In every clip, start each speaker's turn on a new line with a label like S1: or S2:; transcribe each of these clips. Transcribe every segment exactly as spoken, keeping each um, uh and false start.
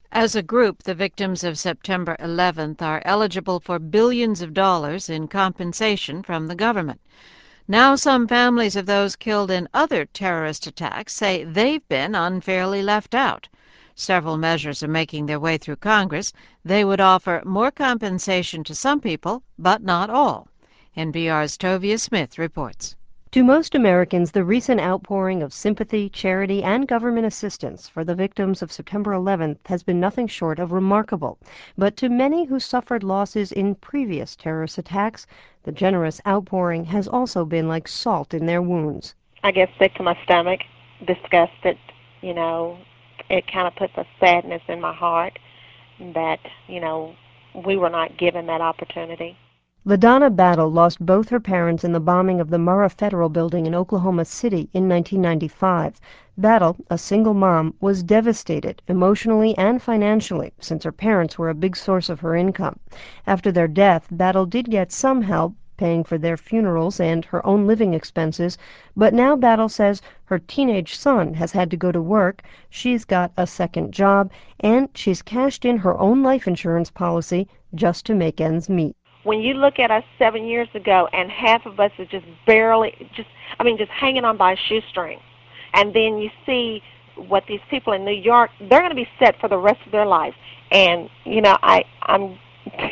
S1: As a group, the victims of September eleventh are eligible for billions of dollars in compensation from the government. Now some families of those killed in other terrorist attacks say they've been unfairly left out. Several measures are making their way through Congress. They would offer more compensation to some people, but not all. N P R's Tovia Smith reports.
S2: To most Americans, the recent outpouring of sympathy, charity, and government assistance for the victims of September eleventh has been nothing short of remarkable. But to many who suffered losses in previous terrorist attacks, the generous outpouring has also been like salt in their wounds.
S3: I get sick to my stomach, disgusted, you know. It kind of puts a sadness in my heart that, you know, we were not given that opportunity.
S2: LaDonna Battle lost both her parents in the bombing of the Murrah Federal Building in Oklahoma City in nineteen ninety-five. Battle, a single mom, was devastated emotionally and financially since her parents were a big source of her income. After their death, Battle did get some help, paying for their funerals and her own living expenses, but now Battle says her teenage son has had to go to work, she's got a second job, and she's cashed in her own life insurance policy just to make ends meet.
S3: When you look at us seven years ago and half of us is just barely, just I mean, just hanging on by a shoestring, and then you see what these people in New York, they're going to be set for the rest of their life. And, you know, I, I'm,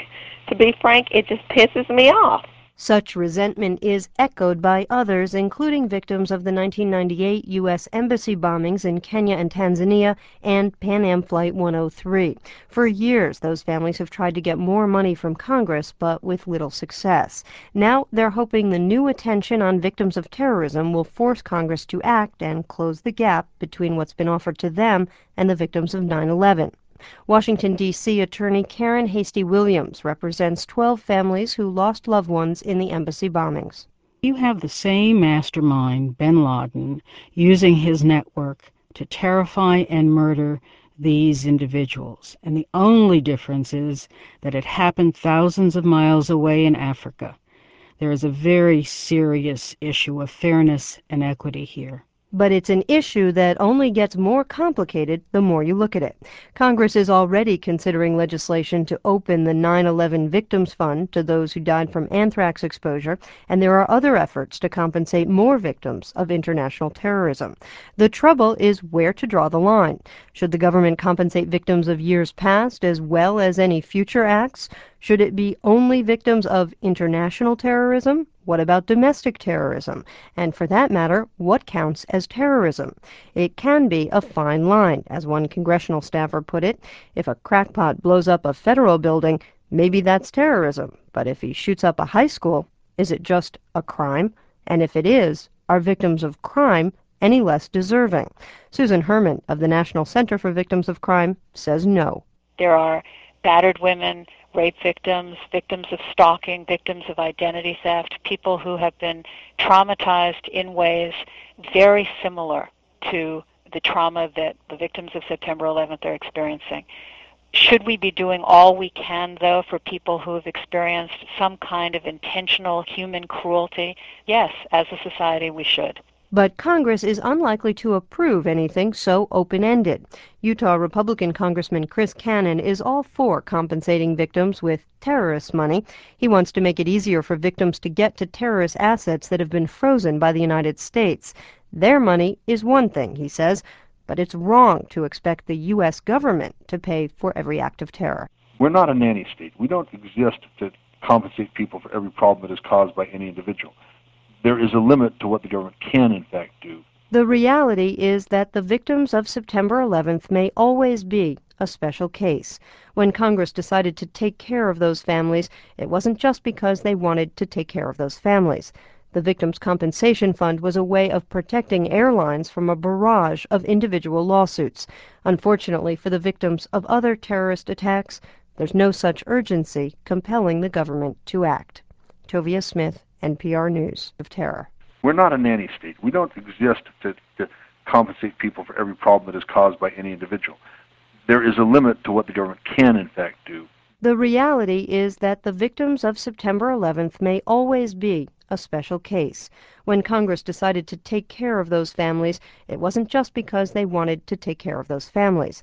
S3: to be frank, it just pisses me off.
S2: Such resentment is echoed by others, including victims of the nineteen ninety-eight U S Embassy bombings in Kenya and Tanzania and Pan Am Flight one oh three. For years, those families have tried to get more money from Congress, but with little success. Now they're hoping the new attention on victims of terrorism will force Congress to act and close the gap between what's been offered to them and the victims of nine eleven. Washington, D C attorney Karen Hasty Williams represents twelve families who lost loved ones in the embassy bombings.
S4: You have the same mastermind, bin Laden, using his network to terrify and murder these individuals. And the only difference is that it happened thousands of miles away in Africa. There is a very serious issue of fairness and equity here.
S2: But it's an issue that only gets more complicated the more you look at it. Congress is already considering legislation to open the nine eleven Victims Fund to those who died from anthrax exposure, and there are other efforts to compensate more victims of international terrorism. The trouble is where to draw the line. Should the government compensate victims of years past as well as any future acts? Should it be only victims of international terrorism? What about domestic terrorism? And for that matter, what counts as terrorism? It can be a fine line, as one congressional staffer put it. If a crackpot blows up a federal building, maybe that's terrorism. But if he shoots up a high school, is it just a crime? And if it is, are victims of crime any less deserving? Susan Herman of the National Center for Victims of Crime says no.
S5: There are battered women, rape victims, victims of stalking, victims of identity theft, people who have been traumatized in ways very similar to the trauma that the victims of September eleventh are experiencing. Should we be doing all we can, though, for people who have experienced some kind of intentional human cruelty? Yes, as a society, we should.
S2: But Congress is unlikely to approve anything so open-ended. Utah Republican Congressman Chris Cannon is all for compensating victims with terrorist money. He wants to make it easier for victims to get to terrorist assets that have been frozen by the United States. Their money is one thing, he says, but it's wrong to expect the U S government to pay for every act of terror.
S6: We're not a nanny state. We don't exist to compensate people for every problem that is caused by any individual. There is a limit to what the government can, in fact, do.
S2: The reality is that the victims of September eleventh may always be a special case. When Congress decided to take care of those families, it wasn't just because they wanted to take care of those families. The Victims' Compensation Fund was a way of protecting airlines from a barrage of individual lawsuits. Unfortunately for the victims of other terrorist attacks, there's no such urgency compelling the government to act. Tovia Smith, N P R News of Terror.
S6: We're not a nanny state. We don't exist to, to compensate people for every problem that is caused by any individual. There is a limit to what the government can, in fact, do.
S2: The reality is that the victims of September eleventh may always be a special case. When Congress decided to take care of those families, it wasn't just because they wanted to take care of those families.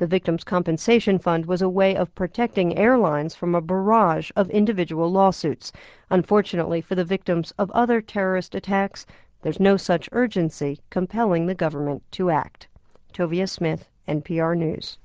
S2: The Victims' Compensation Fund was a way of protecting airlines from a barrage of individual lawsuits. Unfortunately for the victims of other terrorist attacks, there's no such urgency compelling the government to act. Tovia Smith, N P R News.